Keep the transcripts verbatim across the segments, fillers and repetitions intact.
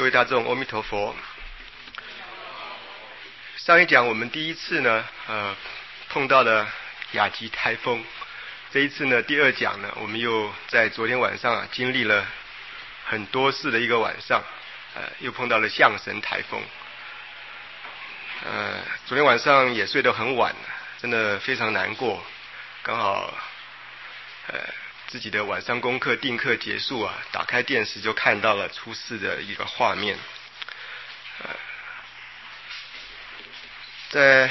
各位大众，阿弥陀佛。上一讲我们第一次呢，呃，碰到了亚吉台风。这一次呢，第二讲呢，我们又在昨天晚上啊，经历了很多事的一个晚上，呃，又碰到了象神台风。呃，昨天晚上也睡得很晚，真的非常难过。刚好，呃。自己的晚上功课定课结束啊，打开电视就看到了出事的一个画面。呃，在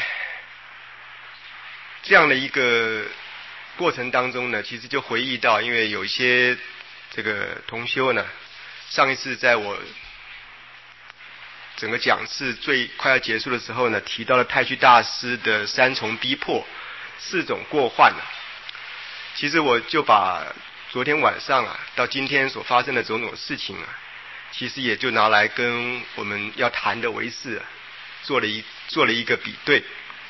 这样的一个过程当中呢，其实就回忆到，因为有一些这个同修呢，上一次在我整个讲次最快要结束的时候呢，提到了太虚大师的三重逼迫、四种过患啊。其实我就把昨天晚上啊到今天所发生的种种事情啊，其实也就拿来跟我们要谈的唯识啊做了一做了一个比对。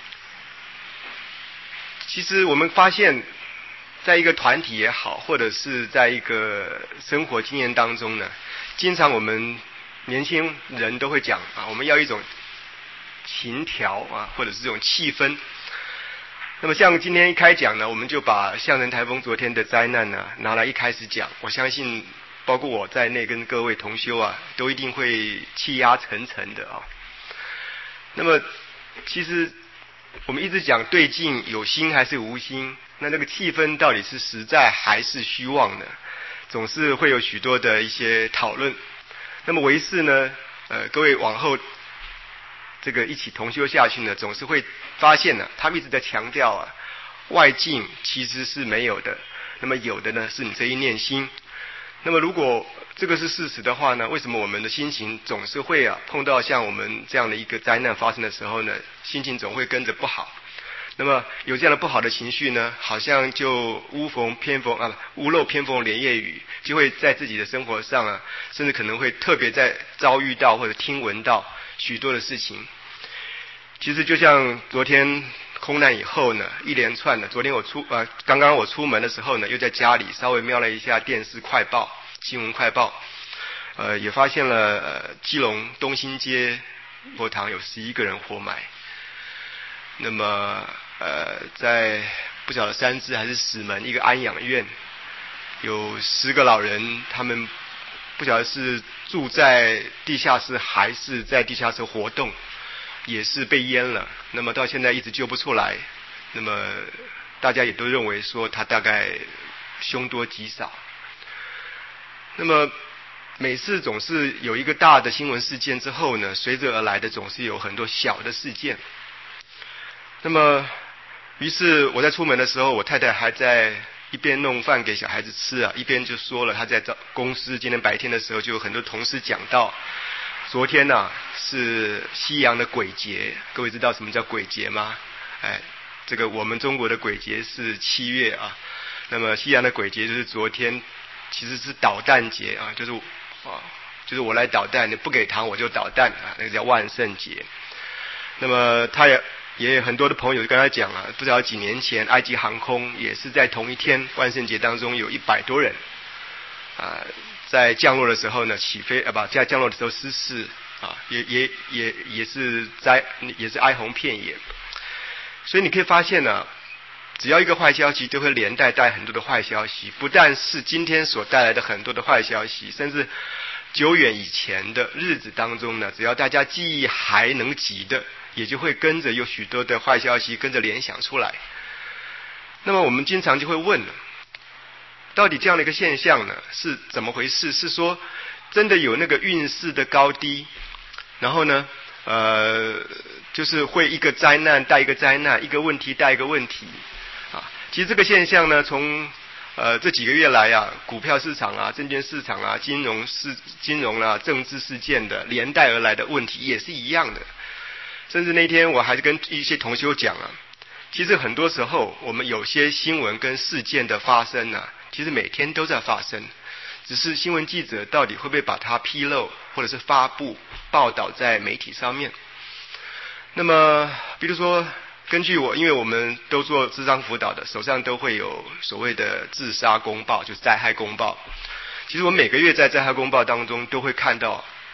其实我们发现，在一个团体也好，或者是在一个生活经验当中呢，经常我们年轻人都会讲啊，我们要一种情调啊，或者是这种气氛。那么像今天一开讲呢，我们就把象神台风昨天的灾难呢拿来一开始讲，我相信包括我在内跟各位同修啊，都一定会气压沉沉的啊。那么其实我们一直讲对境有心还是无心，那那个气氛到底是实在还是虚妄呢？总是会有许多的一些讨论。那么唯识呢，呃，各位往后这个一起同修下去呢，总是会发现呢、啊，他们一直在强调啊，外境其实是没有的，那么有的呢是你这一念心。那么如果这个是事实的话呢，为什么我们的心情总是会啊碰到像我们这样的一个灾难发生的时候呢，心情总会跟着不好？那么有这样的不好的情绪呢，好像就屋逢偏逢啊，屋漏偏逢连夜雨，就会在自己的生活上啊，甚至可能会特别在遭遇到或者听闻到许多的事情。其实就像昨天空难以后呢，一连串的，昨天我出呃，刚刚我出门的时候呢，又在家里稍微瞄了一下电视快报、新闻快报，呃，也发现了呃，基隆东兴街佛堂有十一个人活埋。那么呃，在不晓得三芝还是石门一个安养院，有十个老人，他们不晓得是住在地下室还是在地下室活动，也是被淹了。那么到现在一直救不出来。那么大家也都认为说他大概凶多吉少。那么每次总是有一个大的新闻事件之后呢，随之而来的总是有很多小的事件。那么于是我在出门的时候，我太太还在一边弄饭给小孩子吃啊，一边就说了，她在公司今天白天的时候就有很多同事讲到，昨天呢、啊、是西洋的鬼节。各位知道什么叫鬼节吗？哎，这个我们中国的鬼节是七月啊，那么西洋的鬼节就是昨天，其实是捣蛋节啊，就是啊，就是我来捣蛋，你不给糖我就捣蛋啊，那个叫万圣节。那么他也也有很多的朋友就跟他讲啊，不知道几年前埃及航空也是在同一天万圣节当中有一百多人啊，在降落的时候呢起飞啊不在降落的时候失事啊，也也也也是灾也是哀鸿遍野。所以你可以发现呢、啊，只要一个坏消息就会连带带很多的坏消息，不但是今天所带来的很多的坏消息，甚至久远以前的日子当中呢，只要大家记忆还能及的，也就会跟着有许多的坏消息跟着联想出来。那么我们经常就会问了，到底这样的一个现象呢是怎么回事？是说真的有那个运势的高低，然后呢呃就是会一个灾难带一个灾难，一个问题带一个问题啊。其实这个现象呢，从呃这几个月来啊，股票市场啊、证券市场啊、金融事、金融啊、政治事件的连带而来的问题也是一样的。甚至那天我还是跟一些同修讲啊，其实很多时候我们有些新闻跟事件的发生啊，其实每天都在发生，只是新闻记者到底会不会把它披露或者是发布报道在媒体上面。那么比如说根据我，因为我们都做諮商輔導的，手上都会有所谓的自杀公报，就是灾害公报。其实我每个月在灾害公报当中都会看到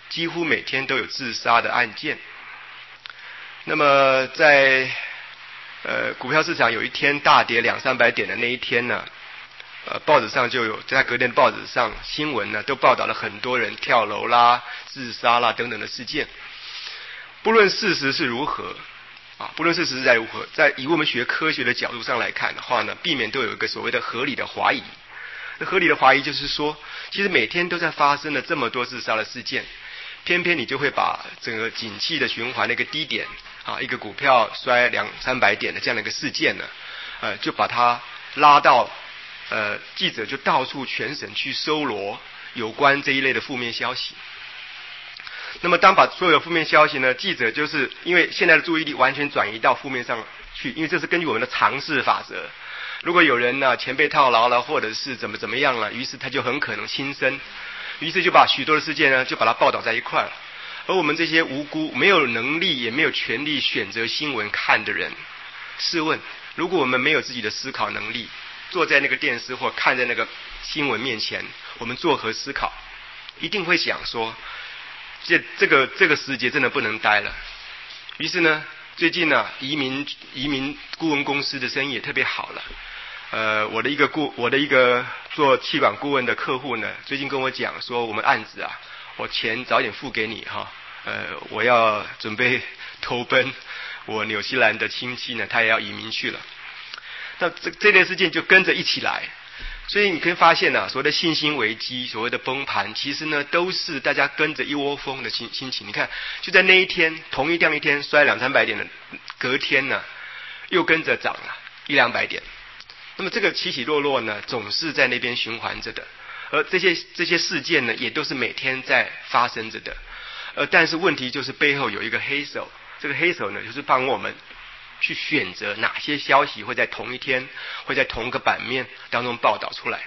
几乎每天都有自杀的案件。那么在呃股票市场有一天大跌两三百点的那一天呢，呃报纸上就有在隔天的报纸上新闻呢都报道了很多人跳楼啦、自杀啦等等的事件。不论事实是如何啊，不论事实是在如何，在以我们学科学的角度上来看的话呢，避免都有一个所谓的合理的怀疑。那合理的怀疑就是说，其实每天都在发生了这么多自杀的事件，偏偏你就会把整个景气的循环的一个低点啊，一个股票摔两三百点的这样的一个事件呢，呃，就把它拉到呃记者就到处全省去搜罗有关这一类的负面消息。那么当把所有的负面消息呢，记者就是因为现在的注意力完全转移到负面上去，因为这是根据我们的常识法则。如果有人呢钱被套牢了，或者是怎么怎么样了，于是他就很可能轻生，于是就把许多的事件呢就把它报道在一块了。而我们这些无辜没有能力也没有权利选择新闻看的人，试问如果我们没有自己的思考能力，坐在那个电视或看在那个新闻面前，我们作何思考？一定会想说这这个这个时节真的不能待了。于是呢，最近呢，移民移民顾问公司的生意也特别好了。呃，我的一个顾我的一个做气管顾问的客户呢，最近跟我讲说，我们案子啊，我钱早点付给你哈。呃，我要准备投奔我纽西兰的亲戚呢，他也要移民去了。那这这类事件就跟着一起来。所以你可以发现啊，所谓的信心危机，所谓的崩盘，其实呢都是大家跟着一窝蜂的心心情。你看，就在那一天，同一样一天摔两三百点的，隔天呢又跟着涨了一两百点。那么这个起起落落呢，总是在那边循环着的，而这些这些事件呢，也都是每天在发生着的。呃，但是问题就是背后有一个黑手，这个黑手呢，就是帮我们去选择哪些消息会在同一天会在同一个版面当中报道出来。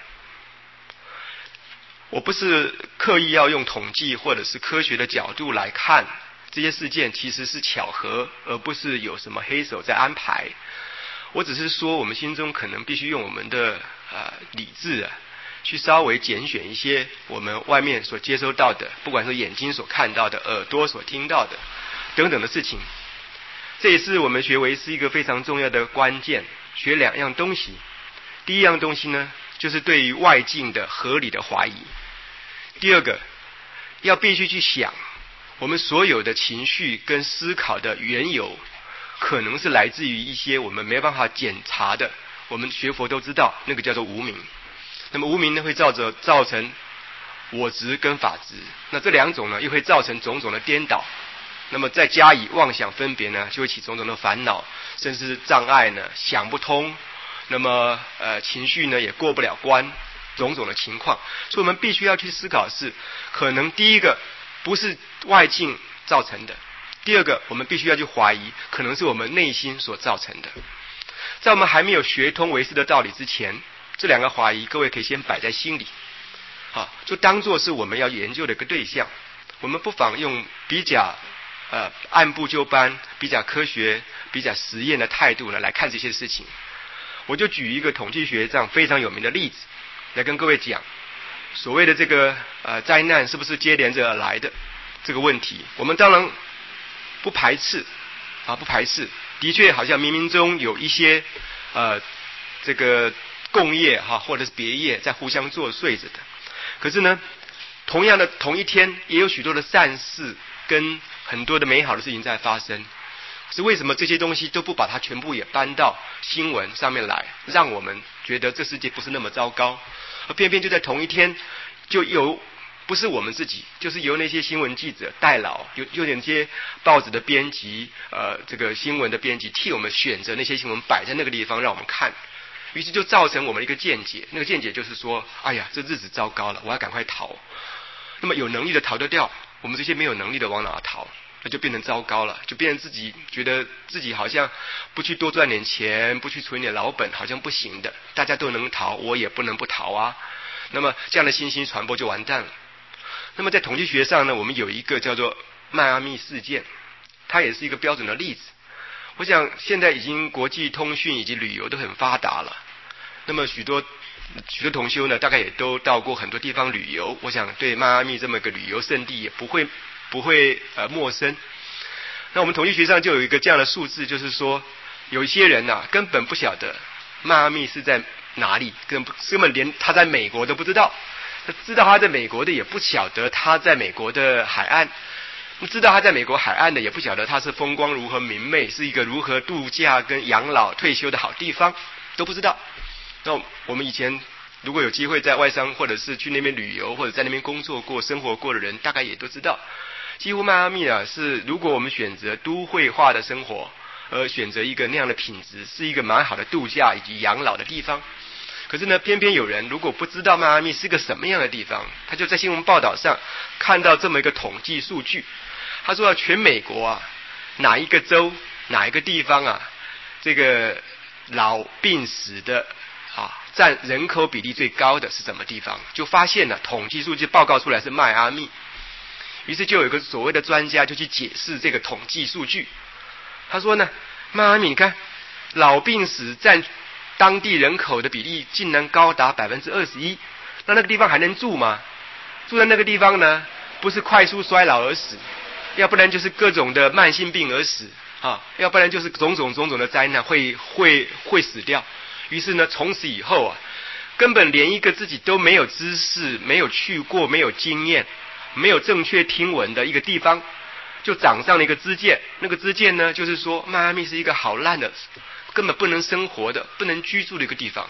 我不是刻意要用统计或者是科学的角度来看这些事件，其实是巧合，而不是有什么黑手在安排。我只是说我们心中可能必须用我们的呃理智啊，去稍微拣选一些我们外面所接收到的，不管是眼睛所看到的、耳朵所听到的等等的事情。这也是我们学唯识一个非常重要的关键，学两样东西。第一样东西呢，就是对于外境的合理的怀疑。第二个，要必须去想，我们所有的情绪跟思考的缘由，可能是来自于一些我们没办法检查的。我们学佛都知道，那个叫做无明。那么无明呢，会造着造成我执跟法执，那这两种呢，又会造成种种的颠倒。那么再加以妄想分别呢，就会起种种的烦恼，甚至障碍呢，想不通。那么呃，情绪呢也过不了关，种种的情况。所以我们必须要去思考是，可能第一个不是外境造成的，第二个我们必须要去怀疑，可能是我们内心所造成的。在我们还没有学通唯识的道理之前，这两个怀疑，各位可以先摆在心里，好，就当作是我们要研究的一个对象。我们不妨用比较呃，按部就班、比较科学、比较实验的态度呢来看这些事情。我就举一个统计学上非常有名的例子来跟各位讲，所谓的这个呃灾难是不是接连着而来的这个问题，我们当然不排斥啊，不排斥。的确，好像冥冥中有一些呃这个共业哈、啊，或者是别业在互相作祟着的。可是呢，同样的同一天，也有许多的善事跟很多的美好的事情在发生，是为什么这些东西都不把它全部也搬到新闻上面来，让我们觉得这世界不是那么糟糕，而偏偏就在同一天，就有不是我们自己，就是由那些新闻记者代劳，有有点些报纸的编辑，呃，这个新闻的编辑替我们选择那些新闻摆在那个地方让我们看，于是就造成我们一个见解，那个见解就是说，哎呀，这日子糟糕了，我要赶快逃。那么有能力的逃得掉，我们这些没有能力的往哪逃？那就变成糟糕了，就变成自己觉得自己好像不去多赚点钱，不去存点老本，好像不行的。大家都能逃，我也不能不逃啊。那么这样的信息传播就完蛋了。那么在统计学上呢，我们有一个叫做迈阿密事件，它也是一个标准的例子。我想现在已经国际通讯以及旅游都很发达了，那么许多许多同修呢，大概也都到过很多地方旅游。我想对迈阿密这么个旅游胜地也不会不会呃陌生。那我们统计学上就有一个这样的数字，就是说有一些人呐、啊、根本不晓得迈阿密是在哪里，根本根本连他在美国都不知道。他知道他在美国的也不晓得他在美国的海岸，知道他在美国海岸的也不晓得他是风光如何明媚，是一个如何度假跟养老退休的好地方，都不知道。那我们以前如果有机会在外商或者是去那边旅游或者在那边工作过生活过的人，大概也都知道，几乎迈阿密啊是如果我们选择都会化的生活，而选择一个那样的品质，是一个蛮好的度假以及养老的地方。可是呢，偏偏有人如果不知道迈阿密是个什么样的地方，他就在新闻报道上看到这么一个统计数据，他说、啊、全美国啊哪一个州哪一个地方啊这个老病死的啊占人口比例最高的是什么地方，就发现了统计数据报告出来是迈阿密。于是就有一个所谓的专家就去解释这个统计数据，他说呢，迈阿密你看老病死占当地人口的比例竟然高达百分之二十一，那那个地方还能住吗？住在那个地方呢，不是快速衰老而死，要不然就是各种的慢性病而死啊，要不然就是种种种种的灾难会会会死掉。于是呢，从此以后啊，根本连一个自己都没有知识、没有去过、没有经验、没有正确听闻的一个地方，就长上了一个支箭。那个支箭呢，就是说迈阿密是一个好烂的，根本不能生活的、不能居住的一个地方。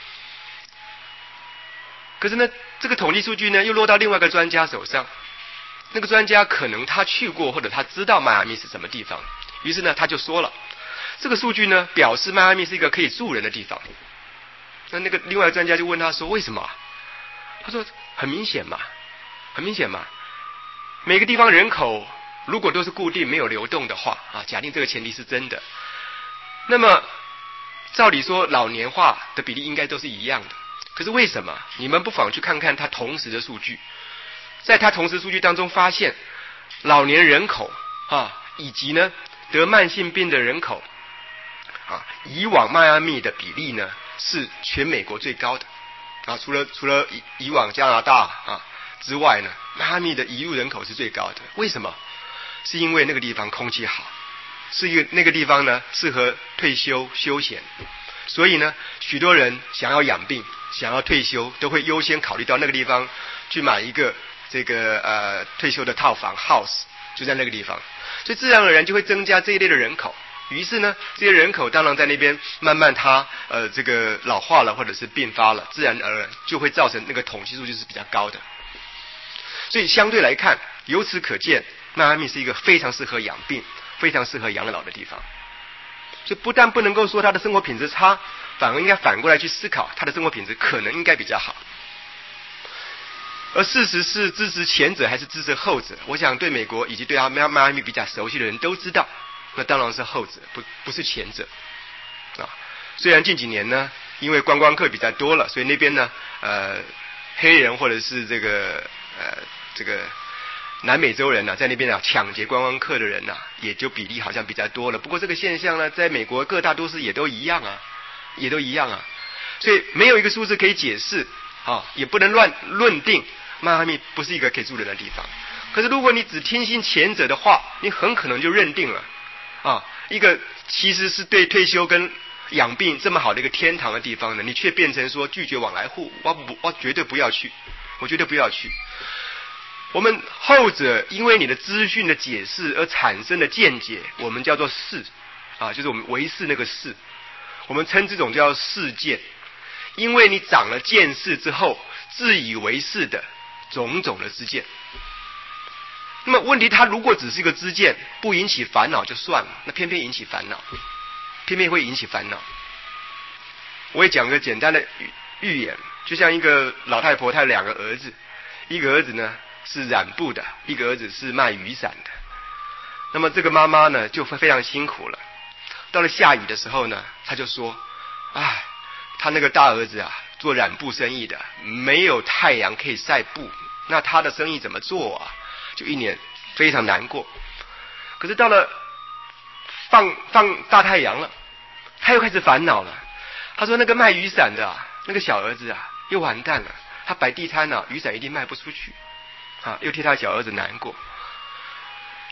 可是呢，这个统计数据呢，又落到另外一个专家手上。那个专家可能他去过，或者他知道迈阿密是什么地方，于是呢，他就说了，这个数据呢，表示迈阿密是一个可以住人的地方。那那个另外一个专家就问他说，为什么？他说，很明显嘛，很明显嘛，每个地方人口如果都是固定没有流动的话啊，假定这个前提是真的，那么照理说老年化的比例应该都是一样的。可是为什么？你们不妨去看看它同时的数据，在它同时数据当中发现，老年人口啊，以及呢得慢性病的人口啊，以往迈阿密的比例呢是全美国最高的啊，除了除了以以往加拿大啊之外呢，迈阿密的移入人口是最高的。为什么？是因为那个地方空气好，是一个那个地方呢适合退休休闲，所以呢许多人想要养病想要退休都会优先考虑到那个地方去买一个这个呃退休的套房 house， 就在那个地方，所以自然而然就会增加这一类的人口。于是呢这些人口当然在那边慢慢他呃这个老化了或者是病发了，自然而然就会造成那个统计数据是比较高的。所以相对来看，由此可见迈阿密是一个非常适合养病非常适合养老的地方。所以不但不能够说他的生活品质差，反而应该反过来去思考他的生活品质可能应该比较好。而事实是支持前者还是支持后者，我想对美国以及对迈阿密比较熟悉的人都知道，那当然是后者，不不是前者啊。虽然近几年呢因为观光客比较多了，所以那边呢呃黑人或者是这个呃这个南美洲人呢、啊，在那边啊抢劫观光客的人呢、啊，也就比例好像比较多了。不过这个现象呢，在美国各大都市也都一样啊，也都一样啊。所以没有一个数字可以解释啊，也不能乱论定迈阿密不是一个可以住人的地方。可是如果你只听信前者的话，你很可能就认定了啊，一个其实是对退休跟养病这么好的一个天堂的地方呢，你却变成说拒绝往来户，我不我绝对不要去，我绝对不要去。我们后者因为你的资讯的解释而产生的见解，我们叫做视啊，就是我们唯视那个视，我们称这种叫视见。因为你长了见识之后，自以为是的种种的知见。那么问题，它如果只是一个知见，不引起烦恼就算了，那偏偏引起烦恼，偏偏会引起烦恼。我也讲个简单的寓言，就像一个老太婆，她有两个儿子，一个儿子呢是染布的，一个儿子是卖雨伞的。那么这个妈妈呢就非常辛苦了，到了下雨的时候呢，她就说，唉，他那个大儿子啊做染布生意的，没有太阳可以晒布，那他的生意怎么做啊？就一脸非常难过。可是到了放放大太阳了，他又开始烦恼了。他说那个卖雨伞的啊，那个小儿子啊又完蛋了，他摆地摊啊，雨伞一定卖不出去啊，又替他小儿子难过。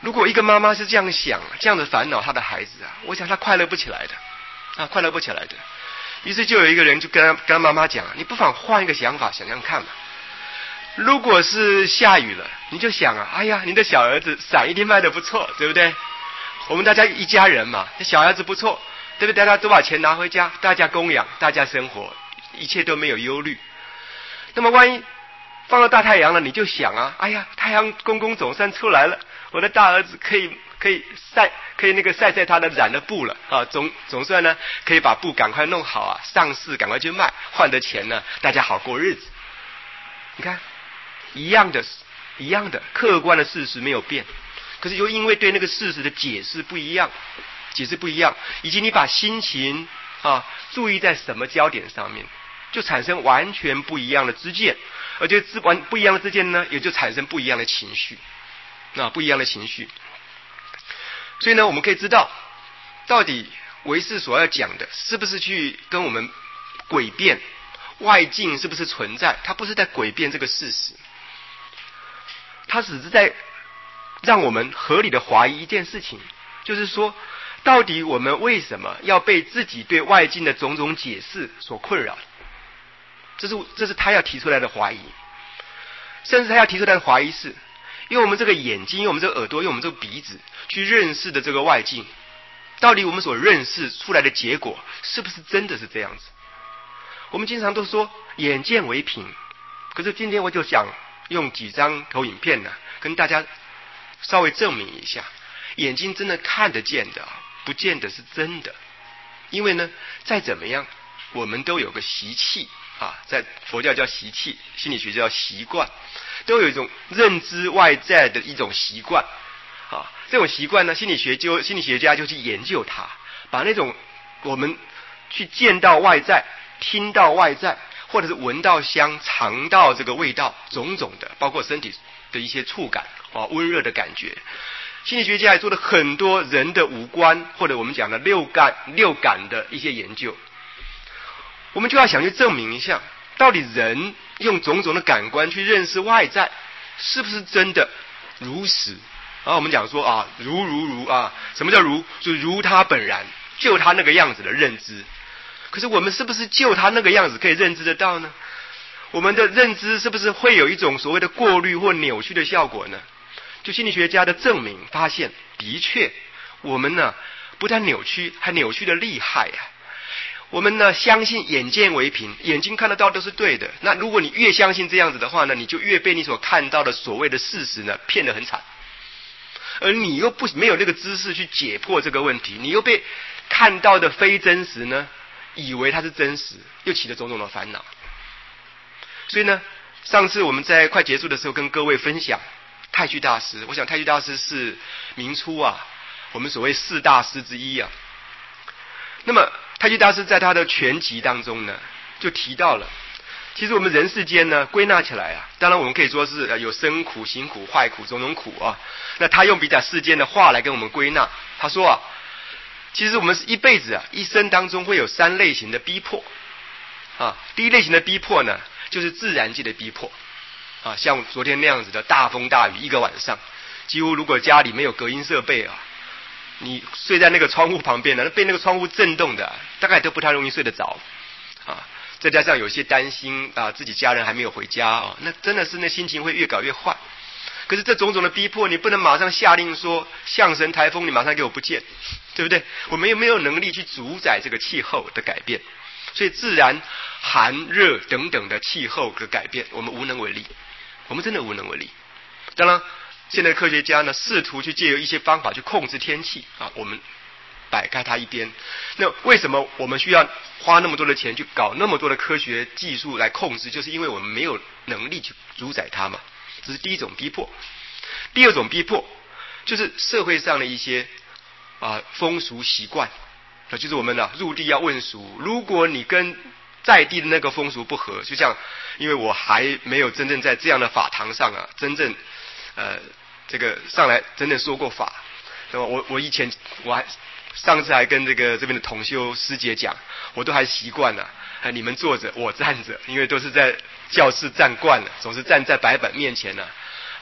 如果一个妈妈是这样想，这样的烦恼她的孩子啊，我想她快乐不起来的啊，快乐不起来的。于是就有一个人就跟他跟他妈妈讲，你不妨换一个想法想想看嘛。如果是下雨了，你就想啊，哎呀，你的小儿子伞一定卖得不错，对不对？我们大家一家人嘛，小儿子不错，对不对？大家都把钱拿回家，大家供养，大家生活，一切都没有忧虑。那么万一放到大太阳了，你就想啊，哎呀，太阳公公总算出来了，我的大儿子可以可以晒，可以那个晒晒他的染的布了啊，总总算呢可以把布赶快弄好啊，上市赶快去卖，换的钱呢，大家好过日子。你看，一样的，一样的客观的事实没有变，可是又因为对那个事实的解释不一样，解释不一样，以及你把心情啊注意在什么焦点上面，就产生完全不一样的知见，而且知完不一样的知见呢，也就产生不一样的情绪，啊，不一样的情绪。所以呢，我们可以知道，到底唯识所要讲的，是不是去跟我们诡辩外境是不是存在？它不是在诡辩这个事实，它只是在让我们合理的怀疑一件事情，就是说，到底我们为什么要被自己对外境的种种解释所困扰？这是这是他要提出来的怀疑，甚至他要提出来的怀疑是，因为我们这个眼睛，因为我们这个耳朵，因为我们这个鼻子去认识的这个外境，到底我们所认识出来的结果是不是真的是这样子？我们经常都说眼见为凭，可是今天我就想用几张投影片呢，跟大家稍微证明一下，眼睛真的看得见的，不见得是真的。因为呢，再怎么样，我们都有个习气啊，在佛教叫习气，心理学叫习惯，都有一种认知外在的一种习惯啊。这种习惯呢，心理学就心理学家就去研究它，把那种我们去见到外在、听到外在，或者是闻到香、尝到这个味道，种种的，包括身体的一些触感啊，温热的感觉。心理学家也做了很多人的五官，或者我们讲的六感、六感的一些研究。我们就要想去证明一下，到底人用种种的感官去认识外在，是不是真的如实？啊，我们讲说啊，如如如啊，什么叫如？就是如他本然，就他那个样子的认知。可是我们是不是就他那个样子可以认知得到呢？我们的认知是不是会有一种所谓的过滤或扭曲的效果呢？就心理学家的证明发现，的确，我们呢不但扭曲，还扭曲的厉害啊！我们呢相信眼见为凭，眼睛看得到都是对的。那如果你越相信这样子的话呢，你就越被你所看到的所谓的事实呢骗得很惨。而你又不没有那个知识去解破这个问题，你又被看到的非真实呢，以为它是真实，又起了种种的烦恼。所以呢，上次我们在快结束的时候跟各位分享太虚大师，我想太虚大师是明初啊我们所谓四大师之一啊。那么太虚大师在他的全集当中呢，就提到了，其实我们人世间呢归纳起来啊，当然我们可以说是有生苦、行苦、坏苦、种种苦啊。那他用比较世间的话来跟我们归纳，他说啊，其实我们是一辈子啊，一生当中会有三类型的逼迫啊。第一类型的逼迫呢，就是自然界的逼迫啊，像昨天那样子的大风大雨一个晚上，几乎如果家里没有隔音设备啊，你睡在那个窗户旁边呢，被那个窗户震动的，大概都不太容易睡得着啊。再加上有些担心啊，自己家人还没有回家啊，那真的是那心情会越搞越坏。可是这种种的逼迫，你不能马上下令说象神台风，你马上给我不见，对不对？我们又没有能力去主宰这个气候的改变，所以自然寒热等等的气候的改变，我们无能为力，我们真的无能为力。当然，现在科学家呢，试图去借由一些方法去控制天气啊，我们摆开它一边。那为什么我们需要花那么多的钱去搞那么多的科学技术来控制？就是因为我们没有能力去主宰它嘛。这是第一种逼迫。第二种逼迫就是社会上的一些啊风俗习惯，就是我们啊入地要问俗，如果你跟在地的那个风俗不合，就像因为我还没有真正在这样的法堂上啊，真正呃这个上来真正说过法。那么我我以前我还上次还跟这个这边的同修师姐讲，我都还习惯了，啊你们坐着我站着，因为都是在教室站惯了，总是站在白板面前呢，啊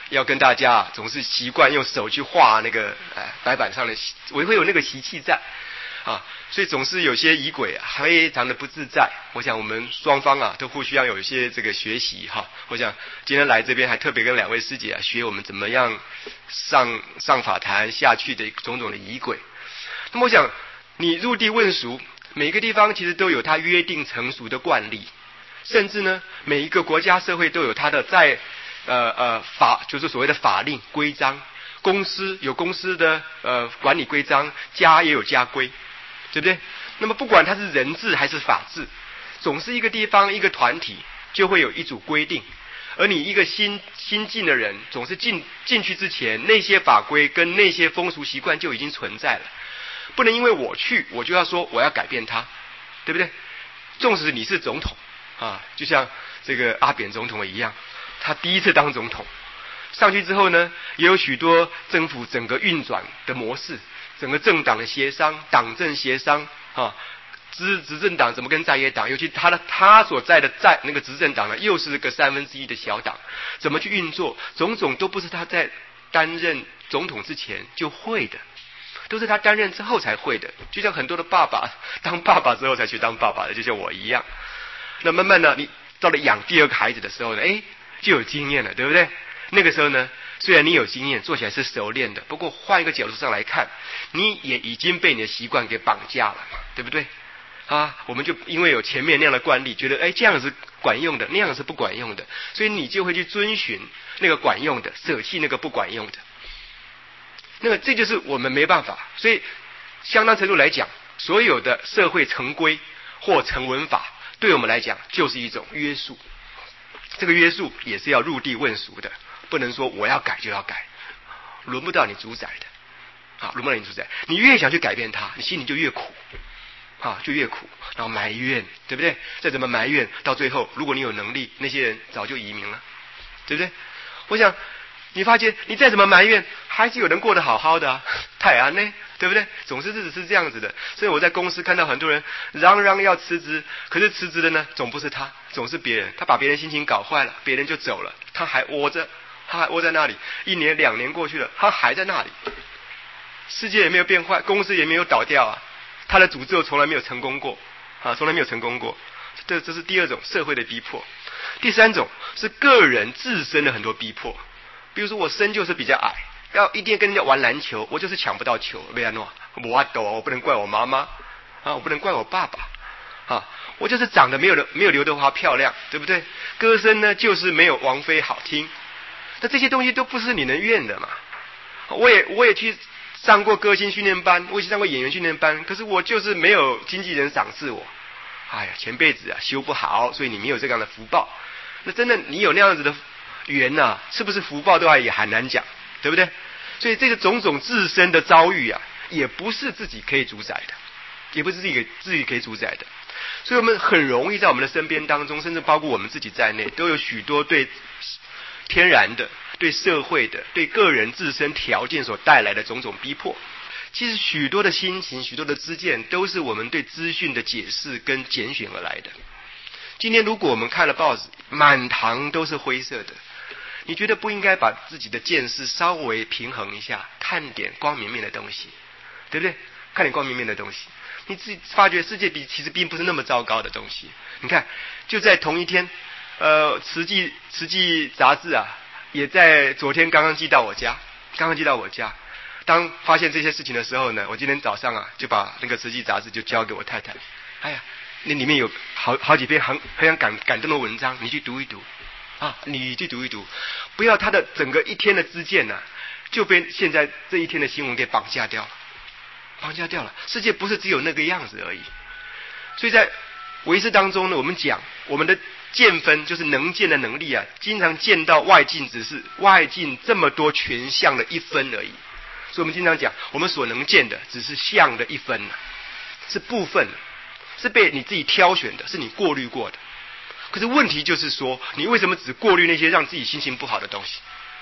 要跟大家总是习惯用手去画那个哎白板上的，我会有那个习气在啊，所以总是有些仪轨啊非常的不自在。我想我们双方啊都互需要有一些这个学习哈。我想今天来这边还特别跟两位师姐啊学我们怎么样上上法坛下去的种种的仪轨。那么我想你入地问俗，每个地方其实都有它约定成熟的惯例，甚至呢每一个国家社会都有它的在呃呃法，就是所谓的法令规章，公司有公司的呃管理规章，家也有家规，对不对？那么不管它是人治还是法治，总是一个地方一个团体就会有一组规定，而你一个新新进的人，总是进进去之前，那些法规跟那些风俗习惯就已经存在了，不能因为我去我就要说我要改变它，对不对？纵使你是总统啊，就像这个阿扁总统一样，他第一次当总统上去之后呢，也有许多政府整个运转的模式，整个政党的协商，党政协商啊，执执政党怎么跟在野党，尤其他的他所在的在那个执政党呢，又是个三分之一的小党，怎么去运作，种种都不是他在担任总统之前就会的，都是他担任之后才会的。就像很多的爸爸当爸爸之后才去当爸爸的，就像我一样。那慢慢呢，你到了养第二个孩子的时候呢，哎，就有经验了，对不对？那个时候呢，虽然你有经验，做起来是熟练的，不过换一个角度上来看，你也已经被你的习惯给绑架了嘛，对不对？啊，我们就因为有前面那样的惯例，觉得哎这样是管用的，那样是不管用的，所以你就会去遵循那个管用的，舍弃那个不管用的。那么这就是我们没办法，所以相当程度来讲，所有的社会成规或成文法，对我们来讲就是一种约束。这个约束也是要入地问俗的，不能说我要改就要改，轮不到你主宰的，啊，轮不到你主宰。你越想去改变它，你心里就越苦，啊，就越苦，然后埋怨，对不对？再怎么埋怨，到最后，如果你有能力，那些人早就移民了，对不对？我想你发现，你再怎么埋怨，还是有人过得好好的啊，泰安呢，对不对？总是日子是这样子的。所以我在公司看到很多人嚷嚷要辞职，可是辞职的呢，总不是他，总是别人。他把别人心情搞坏了，别人就走了，他还窝着，他还窝在那里。一年两年过去了，他还在那里。世界也没有变坏，公司也没有倒掉啊，他的诅咒从来没有成功过啊，从来没有成功过。这这是第二种社会的逼迫。第三种是个人自身的很多逼迫。比如说我生就是比较矮，要一定跟人家玩篮球，我就是抢不到球，为什么？我懂，我不能怪我妈妈啊，我不能怪我爸爸啊，我就是长得没有没有刘德华漂亮，对不对？歌声呢就是没有王菲好听，那这些东西都不是你能怨的嘛。我也我也去上过歌星训练班，我也去上过演员训练班，可是我就是没有经纪人赏识我。哎呀，前辈子啊修不好，所以你没有这样的福报。那真的你有那样子的缘啊，是不是福报都还也很难讲，对不对？所以这个种种自身的遭遇啊，也不是自己可以主宰的，也不是自己自己可以主宰的。所以我们很容易在我们的身边当中，甚至包括我们自己在内，都有许多对天然的、对社会的、对个人自身条件所带来的种种逼迫。其实许多的心情、许多的知见，都是我们对资讯的解释跟拣选而来的。今天如果我们看了报纸，满堂都是灰色的，你觉得不应该把自己的见识稍微平衡一下，看点光明面的东西，对不对？看点光明面的东西，你自己发觉世界比其实并不是那么糟糕的东西。你看，就在同一天，呃，慈济慈济杂志啊，也在昨天刚刚寄到我家，刚刚寄到我家。当发现这些事情的时候呢，我今天早上啊就把那个慈济杂志就交给我太太。哎呀，那里面有好好几篇很非常感感动的文章，你去读一读啊，你去读一读，不要他的整个一天的知见呢、啊，就被现在这一天的新闻给绑架掉了，绑架掉了。世界不是只有那个样子而已。所以在唯识当中呢，我们讲我们的见分就是能见的能力啊，经常见到外境只是外境这么多全相的一分而已。所以我们经常讲，我们所能见的只是相的一分、啊、是部分，是被你自己挑选的，是你过滤过的。可是问题就是说，你为什么只过滤那些让自己心情不好的东西？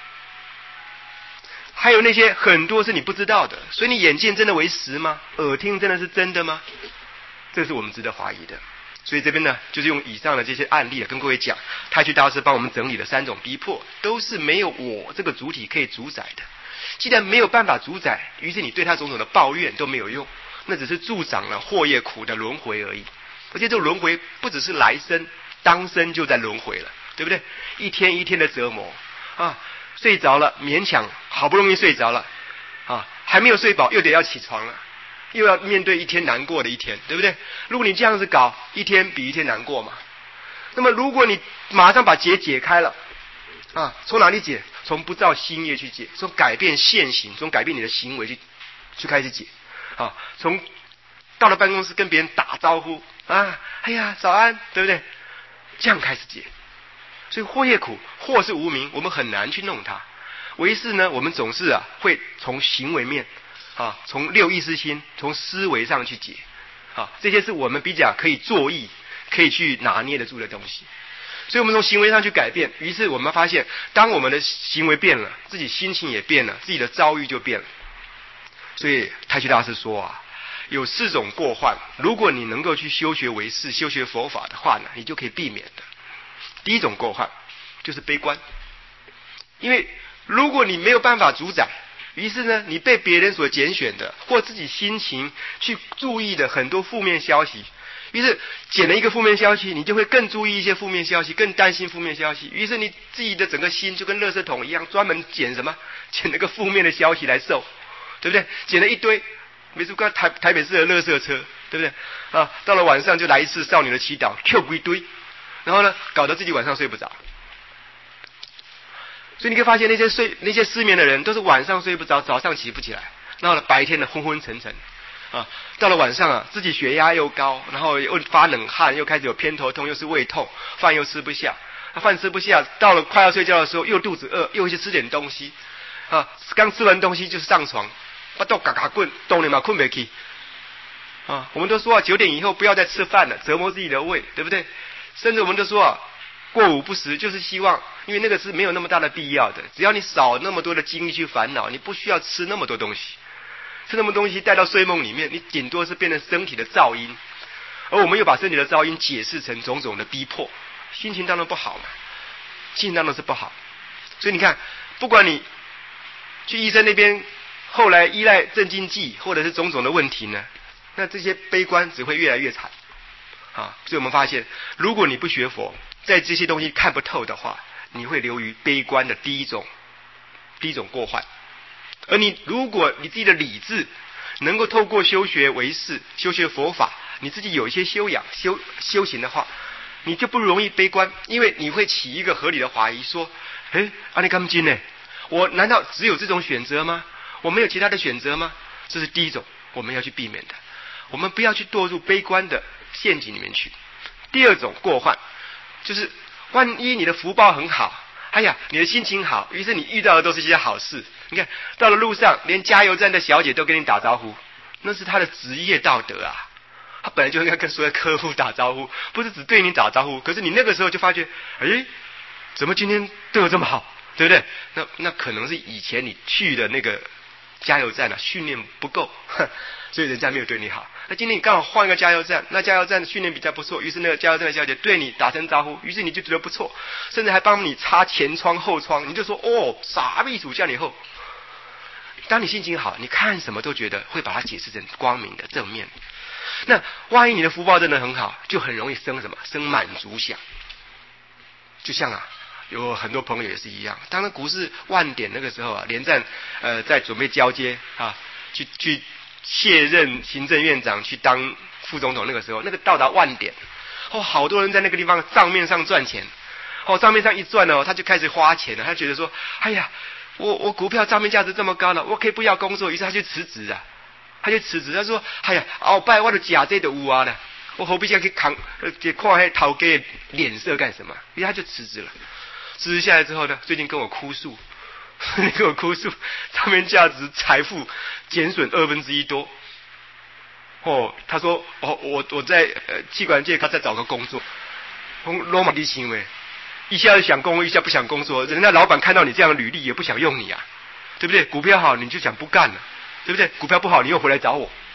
还有那些很多是你不知道的，所以你眼见真的为实吗？耳听真的是真的吗？这是我们值得怀疑的。 所以这边呢，就是用以上的这些案例啊，跟各位讲，太虚大师帮我们整理了三种逼迫，都是没有我这个主体可以主宰的。既然没有办法主宰，于是你对他种种的抱怨都没有用，那只是助长了祸业苦的轮回而已。而且这个轮回不只是来生，当生就在轮回了，对不对？一天一天的折磨啊，睡着了勉强好不容易睡着了啊，还没有睡饱又得要起床了，又要面对一天难过的一天，对不对？如果你这样子搞，一天比一天难过嘛。那么如果你马上把结解开了啊，从哪里解？从不造新业去解，从改变现行，从改变你的行为去去开始解啊，从到了办公室跟别人打招呼啊，哎呀早安，对不对？这样开始解。所以祸业苦，祸是无明，我们很难去弄它。唯是呢，我们总是啊会从行为面啊，从六意识心，从思维上去解啊，这些是我们比较可以作意，可以去拿捏得住的东西。所以我们从行为上去改变，于是我们发现，当我们的行为变了，自己心情也变了，自己的遭遇就变了。所以太虚大师说啊，有四种过患，如果你能够去修学唯识、修学佛法的话呢，你就可以避免的。第一种过患就是悲观，因为如果你没有办法主宰，于是呢，你被别人所拣选的，或自己心情去注意的很多负面消息，于是捡了一个负面消息，你就会更注意一些负面消息，更担心负面消息，于是你自己的整个心就跟垃圾桶一样，专门捡什么？捡那个负面的消息来受，对不对？捡了一堆，比如说台台北市的垃圾车，对不对？啊，到了晚上就来一次少女的祈祷 ，Q 一堆，然后呢，搞得自己晚上睡不着。所以你可以发现，那些睡那些失眠的人，都是晚上睡不着，早上起不起来，然后呢，白天呢昏昏沉沉。啊，到了晚上啊，自己血压又高，然后又发冷汗，又开始有偏头痛，又是胃痛，饭又吃不下，啊、饭吃不下，到了快要睡觉的时候，又肚子饿，又去吃点东西，啊，刚吃完东西就是上床，把豆嘎嘎棍，动你嘛困不起，啊，我们都说啊，九点以后不要再吃饭了，折磨自己的胃，对不对？甚至我们都说啊，过午不食，就是希望，因为那个是没有那么大的必要的，只要你少那么多的精力去烦恼，你不需要吃那么多东西。吃那么东西带到睡梦里面，你顶多是变成身体的噪音，而我们又把身体的噪音解释成种种的逼迫，心情当然不好嘛，心情当然是不好。所以你看，不管你去医生那边，后来依赖镇静剂或者是种种的问题呢，那这些悲观只会越来越惨啊。所以我们发现，如果你不学佛，在这些东西看不透的话，你会流于悲观的第一种第一种过患。而你如果你自己的理智能够透过修学唯识、修学佛法，你自己有一些修养、修修行的话，你就不容易悲观，因为你会起一个合理的怀疑，说：哎，阿尼甘金呢？我难道只有这种选择吗？我没有其他的选择吗？这是第一种我们要去避免的，我们不要去堕入悲观的陷阱里面去。第二种过患就是，万一你的福报很好。哎呀，你的心情好，于是你遇到的都是一些好事。你看到了路上，连加油站的小姐都跟你打招呼，那是她的职业道德啊。她本来就应该跟所有客户打招呼，不是只对你打招呼。可是你那个时候就发觉，哎，怎么今天对我这么好，对不对？那那可能是以前你去的那个加油站啊，训练不够，所以人家没有对你好。那今天你刚好换一个加油站，那加油站的训练比较不错，于是那个加油站的小姐对你打声招呼，于是你就觉得不错，甚至还帮你擦前窗后窗，你就说哦，傻逼主叫你后。当你心情好，你看什么都觉得会把它解释成光明的正面。那万一你的福报真的很好，就很容易生什么？生满足想。就像啊，有很多朋友也是一样，当然股市万点那个时候啊，连战呃在准备交接啊，去去卸任行政院长去当副总统那个时候，那个到达万点，哦，好多人在那个地方账面上赚钱，哦，账面上一赚哦，他就开始花钱了，他觉得说，哎呀，我我股票账面价值这么高了，我可以不要工作，于是他就辞职啊，他就辞职，他说，哎呀，鳌拜我的假这的有啊了，我何必要去扛呃去看那头家的脸色干什么？于是他就辞职了。辞职下来之后呢，最近跟我哭诉，你跟我哭诉，账面价值财富减损二分之一多。哦，他说，哦，我我在呃气管界，他再找个工作，罗马的行为，一下想工作，一下不想工作，人家老板看到你这样的履历，也不想用你啊，对不对？股票好，你就想不干了，对不对？股票不好，你又回来找我，对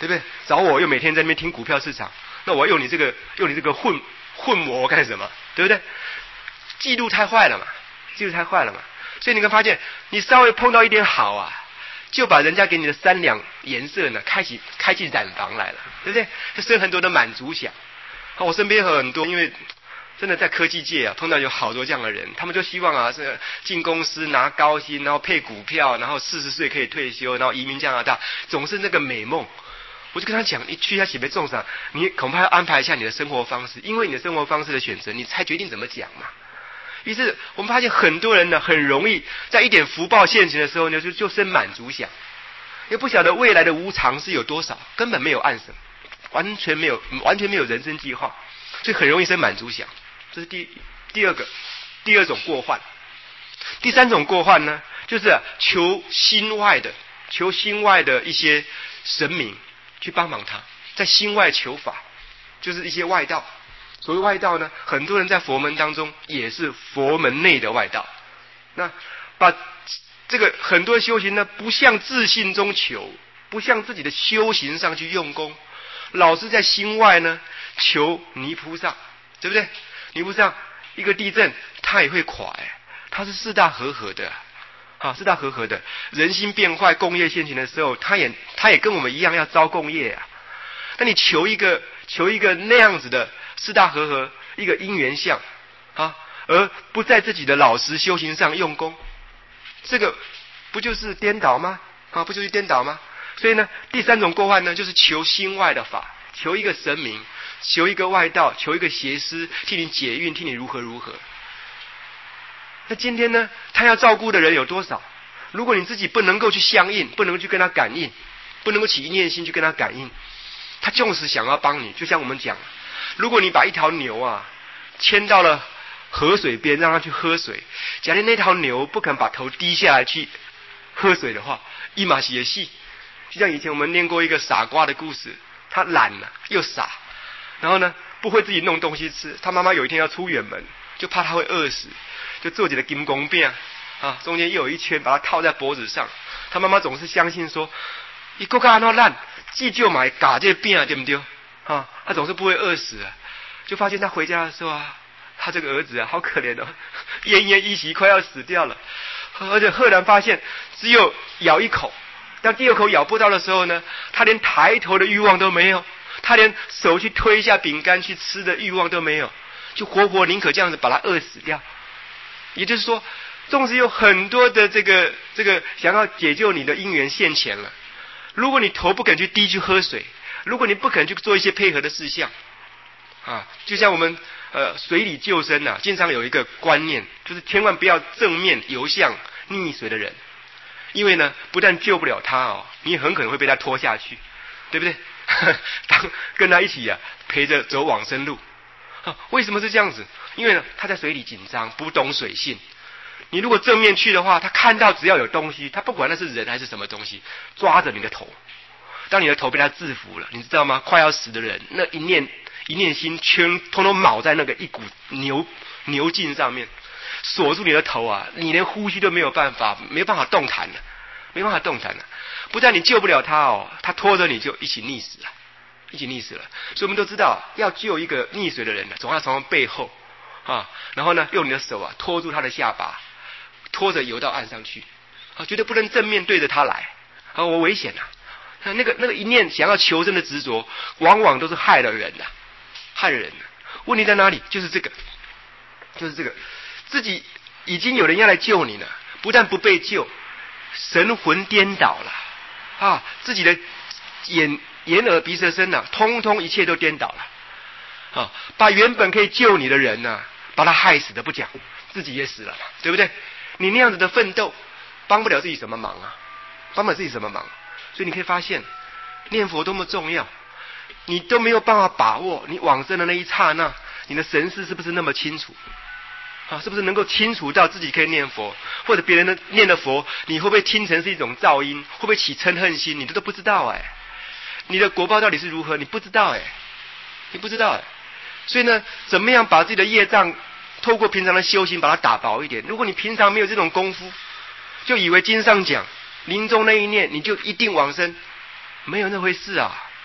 对不对？找我又每天在那边听股票市场，那我用你这个用你这个混混魔干什么？对不对？记录太坏了嘛，记录太坏了嘛。所以你会发现，你稍微碰到一点好啊，就把人家给你的三两颜色呢，开启开启染房来了，对不对？就生很多的满足想。我身边有很多，因为真的在科技界啊，碰到有好多这样的人，他们就希望啊，是进公司拿高薪，然后配股票，然后四十岁可以退休，然后移民加拿大，总是那个美梦。我就跟他讲，你去一下喜被重赏，你恐怕要安排一下你的生活方式，因为你的生活方式的选择，你才决定怎么讲嘛。于是我们发现很多人呢，很容易在一点福报现前的时候呢，就就生满足想，也不晓得未来的无常是有多少，根本没有暗审，完全没有完全没有人生计划，所以很容易生满足想。这是第第二个第二种过患。第三种过患呢，就是求心外的求心外的一些神明去帮忙他，在心外求法，就是一些外道。所谓外道呢，很多人在佛门当中也是佛门内的外道。那把这个很多修行呢，不向自信中求，不向自己的修行上去用功，老是在心外呢求泥菩萨，对不对？泥菩萨一个地震他也会垮，哎，他是四大和合的啊，四大和合的。人心变坏，共业现前的时候，他也他也跟我们一样要遭共业啊。那你求一个求一个那样子的四大和合一个因缘相啊，而不在自己的老实修行上用功，这个不就是颠倒吗？啊，不就是颠倒吗？所以呢，第三种过患呢，就是求心外的法，求一个神明，求一个外道，求一个邪师替你解运，替你如何如何。那今天呢，他要照顾的人有多少？如果你自己不能够去相应，不能够去跟他感应，不能够起一念心去跟他感应，他纵使想要帮你，就像我们讲，如果你把一条牛啊牵到了河水边，让它去喝水，假如那条牛不肯把头低下来去喝水的话，一马也戏。就像以前我们念过一个傻瓜的故事，他懒了又傻，然后呢不会自己弄东西吃，他妈妈有一天要出远门，就怕他会饿死，就做几个金公饼啊，中间又有一圈把它套在脖子上。他妈妈总是相信说，一个干那烂，既就买嘎这饼对不对啊？他总是不会饿死啊。就发现他回家的时候啊，他这个儿子啊好可怜哦，奄奄一息，快要死掉了，而且赫然发现只有咬一口。当第二口咬不到的时候呢，他连抬头的欲望都没有，他连手去推一下饼干去吃的欲望都没有，就活活宁可这样子把他饿死掉。也就是说，纵使有很多的这个这个想要解救你的因缘现前了，如果你头不肯去低去喝水，如果你不肯去做一些配合的事项啊，就像我们呃水里救生啊，经常有一个观念，就是千万不要正面游向溺水的人。因为呢，不但救不了他哦，你也很可能会被他拖下去，对不对？当跟他一起啊，陪着走往生路。啊，为什么是这样子？因为呢，他在水里紧张，不懂水性。你如果正面去的话，他看到只要有东西，他不管那是人还是什么东西，抓着你的头。当你的头被他制服了，你知道吗？快要死的人，那一念一念心圈，通通铆在那个一股牛牛劲上面。锁住你的头啊，你连呼吸都没有办法，没办法动弹了，没办法动弹了。不但你救不了他哦，他拖着你就一起溺死了，一起溺死了。所以我们都知道，要救一个溺水的人呢，总要从背后啊，然后呢，用你的手啊拖住他的下巴，拖着游到岸上去啊，绝对不能正面对着他来啊，我危险啊！那个那个一念想要求生的执着，往往都是害了人的，害了人的。问题在哪里？就是这个，就是这个。自己已经有人要来救你了，不但不被救，神魂颠倒了啊！自己的眼眼耳鼻舌身呐、啊，通通一切都颠倒了啊！把原本可以救你的人呐、啊，把他害死的不讲，自己也死了嘛，对不对？你那样子的奋斗，帮不了自己什么忙啊，帮不了自己什么忙。所以你可以发现，念佛多么重要，你都没有办法把握你往生的那一刹那，你的神识是不是那么清楚？啊，是不是能够清楚到自己可以念佛，或者别人的念的佛，你会不会听成是一种噪音？会不会起嗔恨心？你都都不知道哎。你的果报到底是如何？你不知道哎，你不知道哎。所以呢，怎么样把自己的业障透过平常的修行把它打薄一点？如果你平常没有这种功夫，就以为经上讲临终那一念你就一定往生，没有那回事啊，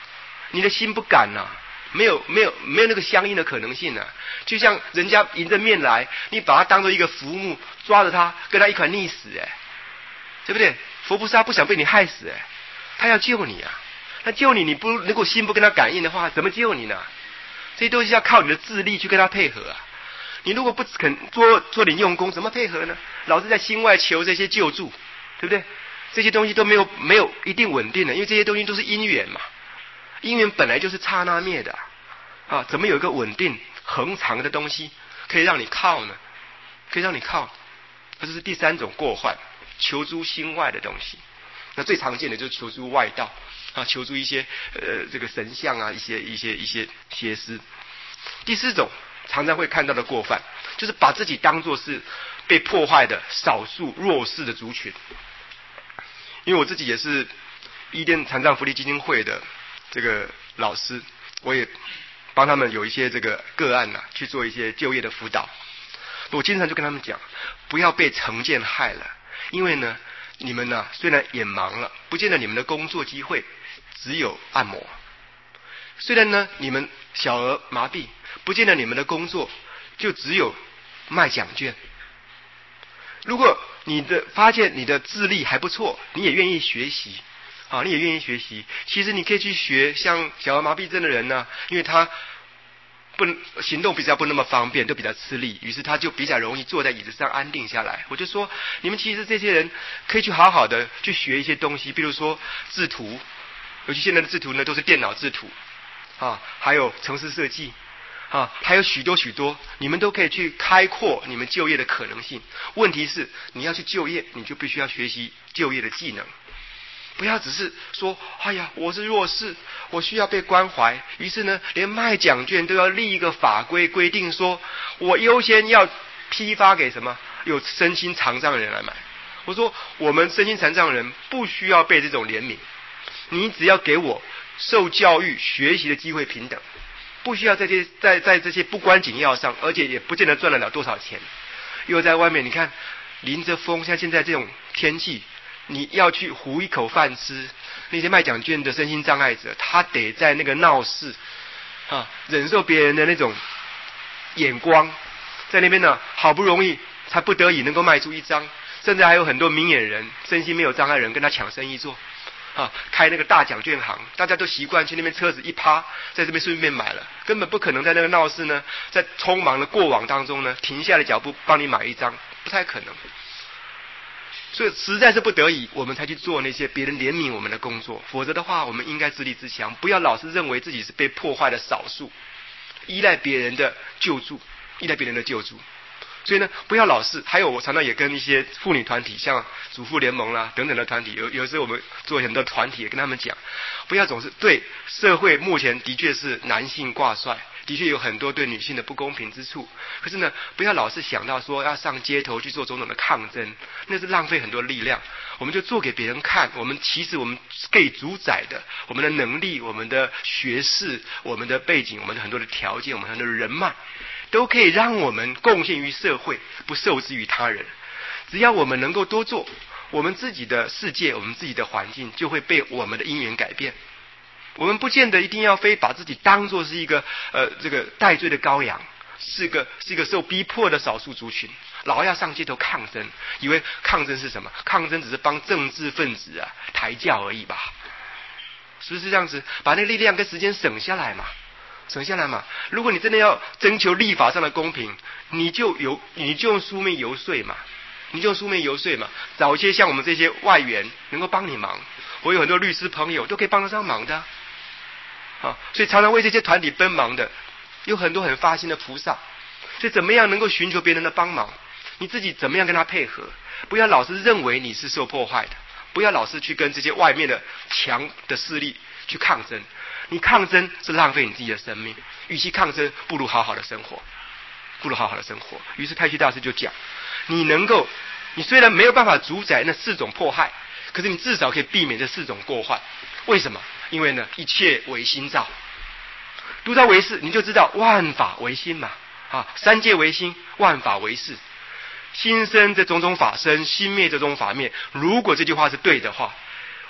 你的心不敢呐、啊，没有没有没有那个相应的可能性呢、啊。就像人家迎着面来，你把他当做一个浮木，抓着他，跟他一块溺死，哎，对不对？佛菩萨不想被你害死，哎，他要救你啊。他救你，你不如果心不跟他感应的话，怎么救你呢？这些东西要靠你的智力去跟他配合啊。你如果不肯做做点用功，怎么配合呢？老是在心外求这些救助，对不对？这些东西都没有没有一定稳定的，因为这些东西都是因缘嘛。因缘本来就是刹那灭的啊，怎么有一个稳定恒长的东西可以让你靠呢？可以让你靠，这是第三种过患，求诸心外的东西。那最常见的就是求诸外道啊，求诸一些呃这个神像啊，一些一些一些邪思。第四种常常会看到的过犯，就是把自己当作是被破坏的少数弱势的族群。因为我自己也是伊甸残障福利基金会的这个老师，我也帮他们有一些这个个案呐、啊，去做一些就业的辅导。我经常就跟他们讲，不要被成见害了，因为呢，你们呢虽然眼盲了，不见得你们的工作机会只有按摩；虽然呢你们小儿麻痹，不见得你们的工作就只有卖奖券。如果你的发现你的智力还不错，你也愿意学习啊，你也愿意学习，其实你可以去学像小儿麻痹症的人呢，因为他不行动比较不那么方便，都比较吃力，于是他就比较容易坐在椅子上安定下来。我就说，你们其实这些人可以去好好的去学一些东西，比如说制图，尤其现在的制图呢都是电脑制图啊，还有程式设计啊，还有许多许多，你们都可以去开阔你们就业的可能性。问题是，你要去就业，你就必须要学习就业的技能。不要只是说，哎呀，我是弱势，我需要被关怀。于是呢，连卖奖券都要立一个法规规定说，我优先要批发给什么有身心残障的人来买。我说，我们身心残障人不需要被这种怜悯，你只要给我受教育、学习的机会平等，不需要在这在在这些不关紧要上，而且也不见得赚得了多少钱。又在外面，你看淋着风，像现在这种天气。你要去糊一口饭吃，那些卖奖券的身心障碍者，他得在那个闹市啊，忍受别人的那种眼光，在那边呢，好不容易才不得已能够卖出一张，甚至还有很多明眼人、身心没有障碍人跟他抢生意做啊，开那个大奖券行，大家都习惯去那边车子一趴，在这边顺便买了，根本不可能在那个闹市呢，在匆忙的过往当中呢，停下了脚步帮你买一张，不太可能。所以实在是不得已，我们才去做那些别人怜悯我们的工作，否则的话，我们应该自立自强，不要老是认为自己是被破坏的少数，依赖别人的救助，依赖别人的救助。所以呢，不要老是，还有我常常也跟一些妇女团体，像主妇联盟啦等等的团体，有有时候我们做很多团体也跟他们讲，不要总是对社会目前的确是男性挂帅。的确有很多对女性的不公平之处，可是呢，不要老是想到说要上街头去做种种的抗争，那是浪费很多力量。我们就做给别人看，我们其实我们可以主宰的，我们的能力、我们的学识、我们的背景、我们的很多的条件、我们很多的人脉，都可以让我们贡献于社会，不受制于他人。只要我们能够多做，我们自己的世界、我们自己的环境就会被我们的因缘改变。我们不见得一定要非把自己当作是一个呃这个戴罪的羔羊，是个是一个受逼迫的少数族群，老要上街头抗争，以为抗争是什么？抗争只是帮政治分子啊抬轿而已吧？是不是这样子？把那个力量跟时间省下来嘛，省下来嘛。如果你真的要征求立法上的公平，你就游你就用书面游说嘛，你就用书面游说嘛，找一些像我们这些外援能够帮你忙。我有很多律师朋友都可以帮得上忙的啊。啊，所以常常为这些团体奔忙的，有很多很发心的菩萨。所以怎么样能够寻求别人的帮忙？你自己怎么样跟他配合？不要老是认为你是受破坏的，不要老是去跟这些外面的强的势力去抗争。你抗争是浪费你自己的生命，与其抗争，不如好好的生活，不如好好的生活。于是太虚大师就讲，你能够，你虽然没有办法主宰那四种迫害，可是你至少可以避免这四种过患。为什么？因为呢，一切唯心造，读到唯识，你就知道万法唯心嘛，啊，三界唯心，万法唯识，心生这种种法生，心灭这种法灭。如果这句话是对的话，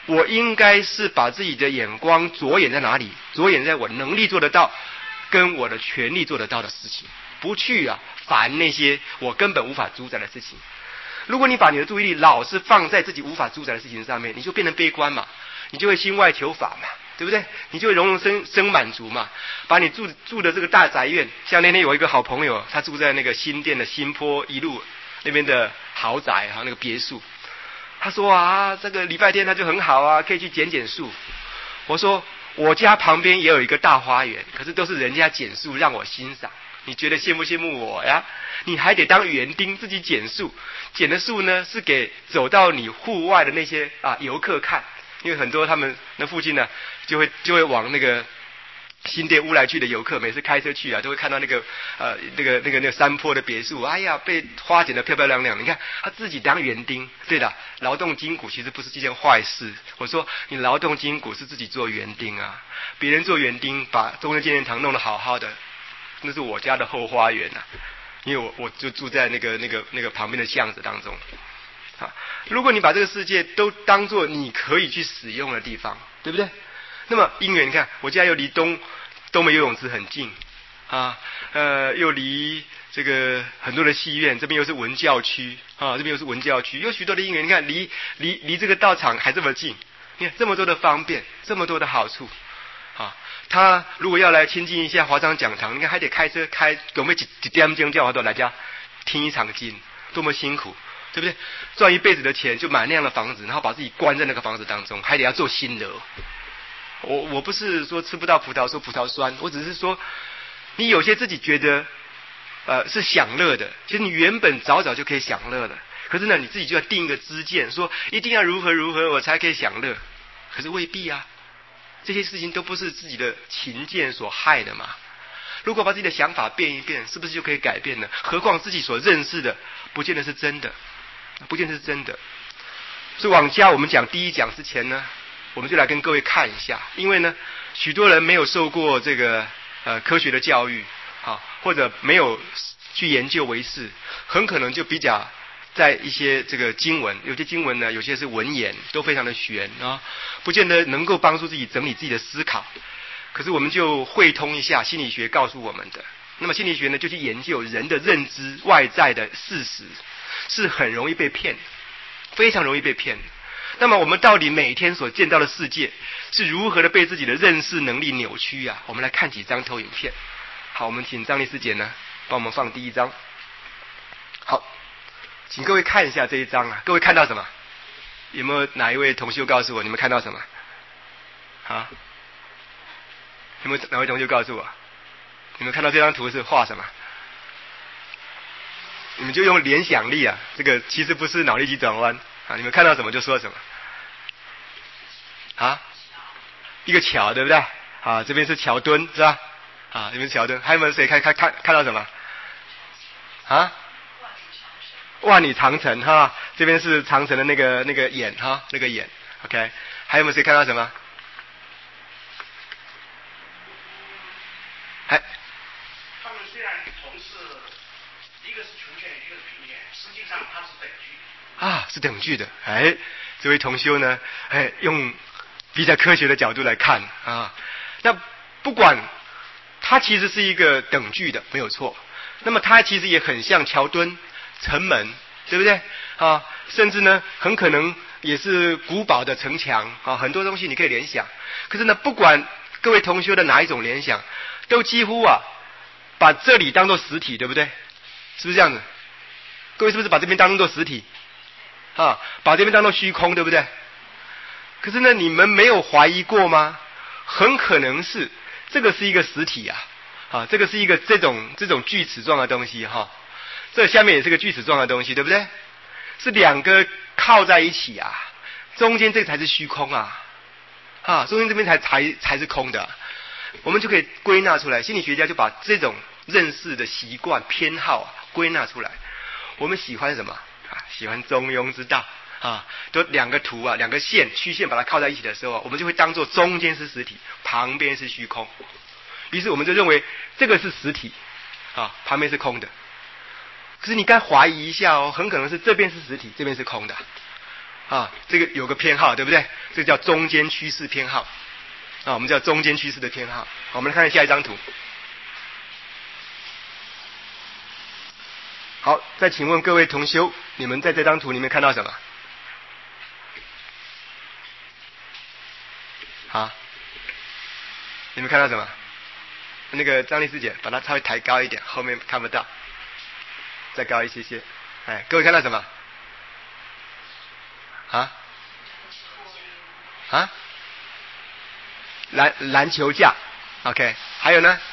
我应该是把自己的眼光着眼在哪里？着眼在我能力做得到，跟我的权力做得到的事情，不去啊烦那些我根本无法主宰的事情。如果你把你的注意力老是放在自己无法主宰的事情上面，你就变成悲观嘛，你就会心外求法嘛，对不对？你就会容容生生满足嘛。把你住住的这个大宅院，像那天有一个好朋友，他住在那个新店的新坡一路那边的豪宅哈，那个别墅。他说啊，这个礼拜天他就很好啊，可以去剪剪树。我说我家旁边也有一个大花园，可是都是人家剪树让我欣赏。你觉得羡不羡慕我呀？你还得当园丁自己剪树，剪的树呢是给走到你户外的那些啊游客看，因为很多他们那附近呢就会就会往那个新店乌来去的游客，每次开车去啊，都会看到那个呃那个那个那个山坡的别墅，哎呀，被花剪得漂漂亮亮。你看他自己当园丁，对的，劳动筋骨其实不是一件坏事。我说你劳动筋骨是自己做园丁啊，别人做园丁把中正纪念堂弄得好好的，那是我家的后花园啊，因为我我就住在那个那个那个旁边的巷子当中。啊，如果你把这个世界都当作你可以去使用的地方，对不对？那么因缘，你看我家又离东东门游泳池很近啊，呃，又离这个很多的戏院，这边又是文教区啊，这边又是文教区，有许多的因缘。你看离离离这个道场还这么近，你看这么多的方便，这么多的好处啊。他如果要来亲近一下华商讲堂，你看还得开车开，准备几几点钟叫他都来家听一场经，多么辛苦，对不对？赚一辈子的钱就买那样的房子，然后把自己关在那个房子当中，还得要做新楼。我我不是说吃不到葡萄说葡萄酸，我只是说你有些自己觉得呃是享乐的，其实你原本早早就可以享乐的，可是呢你自己就要定一个支箭，说一定要如何如何我才可以享乐，可是未必啊，这些事情都不是自己的勤俭所害的嘛。如果把自己的想法变一变，是不是就可以改变呢？何况自己所认识的不见得是真的，不见得是真的。所以往下我们讲第一讲之前呢，我们就来跟各位看一下，因为呢，许多人没有受过这个呃科学的教育，啊，或者没有去研究为是，很可能就比较在一些这个经文，有些经文呢，有些是文言，都非常的玄啊，不见得能够帮助自己整理自己的思考。可是我们就汇通一下心理学告诉我们的，那么心理学呢，就去研究人的认知外在的事实，是很容易被骗，非常容易被骗。那么我们到底每天所见到的世界是如何的被自己的认识能力扭曲啊？我们来看几张投影片。好，我们请张丽师姐呢帮我们放第一张。好，请各位看一下这一张啊，各位看到什么？有没有哪一位同学告诉我你们看到什么？啊？有没有哪位同学告诉我？你们看到这张图是画什么？你们就用联想力啊，这个其实不是脑力急转弯啊，你们看到什么就说什么。啊，一个桥，对不对？啊，这边是桥墩，是吧？啊，这边是桥墩。还有没有谁看看看看到什么？啊？万里长城哈，这边是长城的那个那个眼哈，那个眼。OK， 还有没有谁看到什么？还？ 他们虽然同是一个是穷线，一个是平线，实际上它是等距。 啊，是等距的。哎，这位同修呢，哎，用比较科学的角度来看啊，那不管它其实是一个等距的，没有错。那么它其实也很像桥墩、城门，对不对？啊，甚至呢，很可能也是古堡的城墙啊，很多东西你可以联想。可是呢，不管各位同修的哪一种联想，都几乎啊，把这里当作实体，对不对？是不是这样子？各位是不是把这边当作实体？啊，把这边当作虚空，对不对？可是呢，你们没有怀疑过吗？很可能是这个是一个实体啊，啊，这个是一个这种这种锯齿状的东西哈、啊，这下面也是个锯齿状的东西，对不对？是两个靠在一起啊，中间这个才是虚空啊，啊，中间这边才才才是空的、啊，我们就可以归纳出来。心理学家就把这种认识的习惯偏好啊归纳出来。我们喜欢什么啊？喜欢中庸之道。啊，都两个图啊，两个线曲线把它靠在一起的时候，我们就会当作中间是实体，旁边是虚空。于是我们就认为这个是实体，啊，旁边是空的。可是你该怀疑一下哦，很可能是这边是实体，这边是空的。 啊，这个有个偏好，对不对？这个叫中间趋势偏好啊，我们叫中间趋势的偏好。好，我们来看下一张图。好，再请问各位同修，你们在这张图里面看到什么？好，你们看到什么？那个张丽师姐，把它稍微抬高一点，后面看不到，再高一些些。哎，各位看到什么？啊？啊？篮篮球架 ，OK， 还有呢？